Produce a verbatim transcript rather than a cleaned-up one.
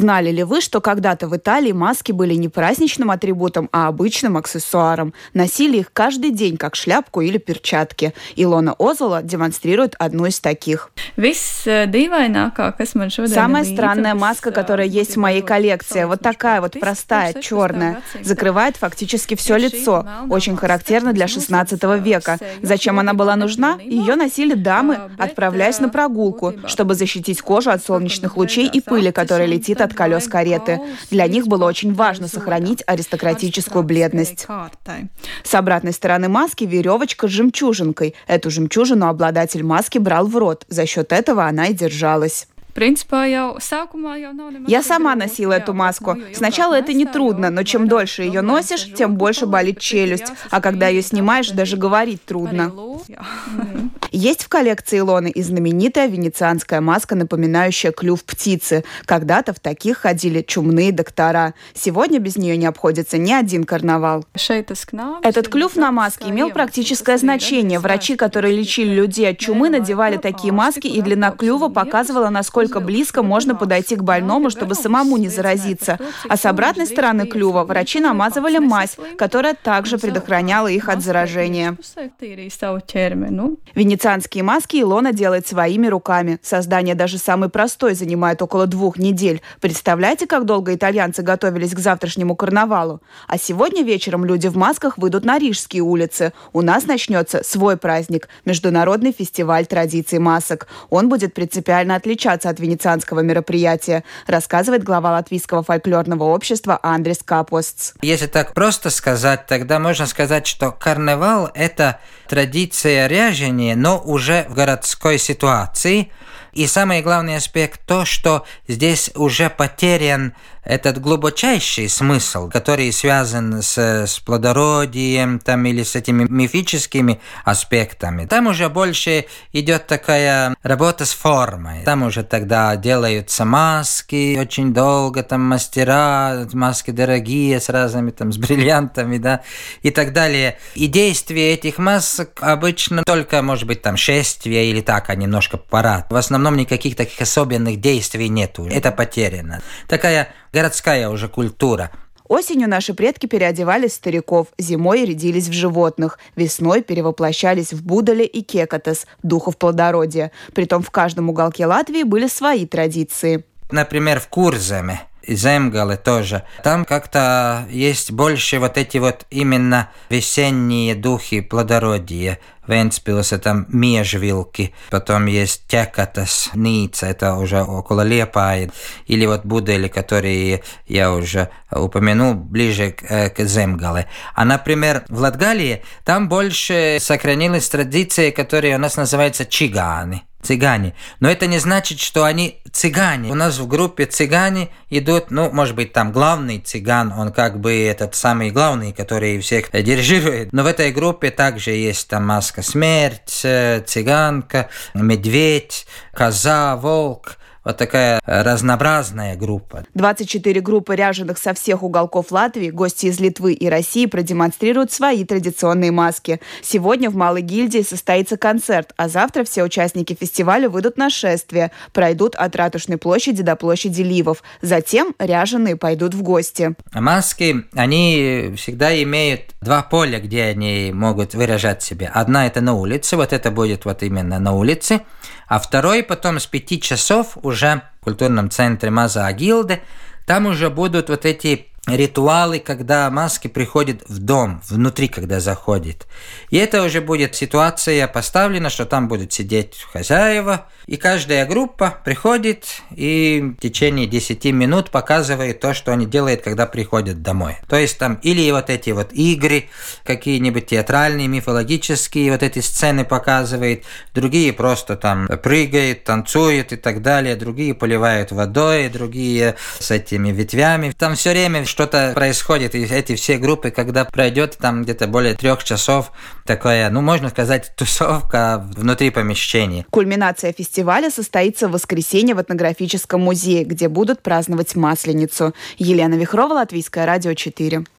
Знали ли вы, что когда-то в Италии маски были не праздничным атрибутом, а обычным аксессуаром? Носили их каждый день, как шляпку или перчатки. Илона Озола демонстрирует одну из таких. Самая странная маска, которая есть в моей коллекции, вот такая вот простая, черная. Закрывает фактически все лицо. Очень характерно для шестнадцатого века. Зачем она была нужна? Ее носили дамы, отправляясь на прогулку, чтобы защитить кожу от солнечных лучей и пыли, которая летит от колес кареты. Для них было очень важно сохранить аристократическую бледность. С обратной стороны маски веревочка с жемчужинкой. Эту жемчужину обладатель маски брал в рот. За счет этого она и держалась. Я сама носила эту маску. Сначала это не трудно, но чем дольше ее носишь, тем больше болит челюсть. А когда ее снимаешь, даже говорить трудно. Есть в коллекции Илоны и знаменитая венецианская маска, напоминающая клюв птицы. Когда-то в таких ходили чумные доктора. Сегодня без нее не обходится ни один карнавал. Этот клюв на маске имел практическое значение. Врачи, которые лечили людей от чумы, надевали такие маски, и длина клюва показывала, насколько Насколько близко можно подойти к больному, чтобы самому не заразиться. А с обратной стороны клюва врачи намазывали мазь, которая также предохраняла их от заражения. Венецианские маски Илона делает своими руками. Создание даже самой простой занимает около двух недель. Представляете, как долго итальянцы готовились к завтрашнему карнавалу? А сегодня вечером люди в масках выйдут на Рижские улицы. У нас начнется свой праздник – Международный фестиваль традиций масок. Он будет принципиально отличаться от венецианского мероприятия, рассказывает глава Латвийского фольклорного общества Андрис Капостс. Если так просто сказать, тогда можно сказать, что карнавал – это традиция ряжения, но уже в городской ситуации. И самый главный аспект то, что здесь уже потерян этот глубочайший смысл, который связан с, с плодородием там, или с этими мифическими аспектами. Там уже больше идет такая работа с формой. Там уже тогда делаются маски очень долго, там мастера, маски дорогие с разными там с бриллиантами, да, и так далее. И действие этих масок обычно только, может быть, там шествие или так, а немножко парад. В основном никаких таких особенных действий нету. Это потеряно. Такая городская уже культура. Осенью наши предки переодевались в стариков, зимой рядились в животных, весной перевоплощались в Будале и Кекатес, духов плодородия. Притом в каждом уголке Латвии были свои традиции. Например, в Курземе, Земгале тоже. Там как-то есть больше вот эти вот именно весенние духи плодородия. Вентспилсе там Межвилки, потом есть Текатес, Ница, это уже около Лиепаи, или вот Будели, которые я уже упомянул, ближе к, к Земгале. А, например, в Латгалии там больше сохранилась традиция, которая у нас называется чиганы. Цыгане. Но это не значит, что они цыгане. У нас в группе цыгане идут, ну, может быть, там главный цыган, он как бы этот самый главный, который всех дирижирует. Но в этой группе также есть там маска смерть, цыганка, медведь, коза, волк. Вот такая разнообразная группа. двадцать четыре группы ряженых со всех уголков Латвии, гости из Литвы и России продемонстрируют свои традиционные маски. Сегодня в Малой гильдии состоится концерт, а завтра все участники фестиваля выйдут на шествие, пройдут от Ратушной площади до площади Ливов. Затем ряженые пойдут в гости. Маски, они всегда имеют два поля, где они могут выражать себя. Одна – это на улице, вот это будет вот именно на улице. А второй потом с пяти часов уже в культурном центре Маза Агилде, там уже будут вот эти ритуалы, когда маски приходят в дом, внутри, когда заходит. И это уже будет ситуация поставлена, что там будут сидеть хозяева, и каждая группа приходит и в течение десяти минут показывает то, что они делают, когда приходят домой. То есть там или вот эти вот игры, какие-нибудь театральные, мифологические вот эти сцены показывает, другие просто там прыгают, танцуют и так далее, другие поливают водой, другие с этими ветвями. Там все время что-то происходит, и эти все группы, когда пройдет там где-то более трех часов, такая, ну, можно сказать, тусовка внутри помещения. Кульминация фестиваля состоится в воскресенье в этнографическом музее, где будут праздновать Масленицу. Елена Вихрова, Латвийское радио четыре.